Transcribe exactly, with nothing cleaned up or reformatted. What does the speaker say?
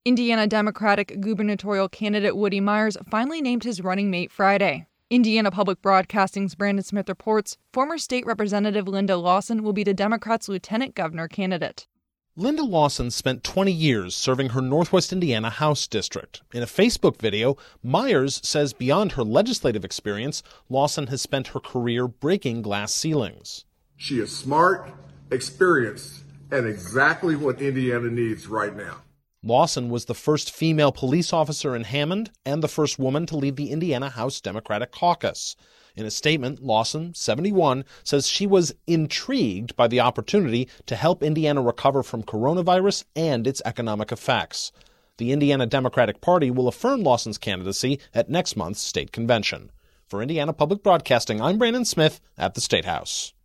Indiana Democratic gubernatorial candidate Woody Myers finally named his running mate Friday. Indiana Public Broadcasting's Brandon Smith reports former state representative Linda Lawson will be the Democrats' lieutenant governor candidate. Linda Lawson spent twenty years serving her Northwest Indiana House district. In a Facebook video, Myers says beyond her legislative experience, Lawson has spent her career breaking glass ceilings. She is smart, experienced, and exactly what Indiana needs right now. Lawson was the first female police officer in Hammond and the first woman to lead the Indiana House Democratic Caucus. In a statement, Lawson, seventy-one, says she was intrigued by the opportunity to help Indiana recover from coronavirus and its economic effects. The Indiana Democratic Party will affirm Lawson's candidacy at next month's state convention. For Indiana Public Broadcasting, I'm Brandon Smith at the State House.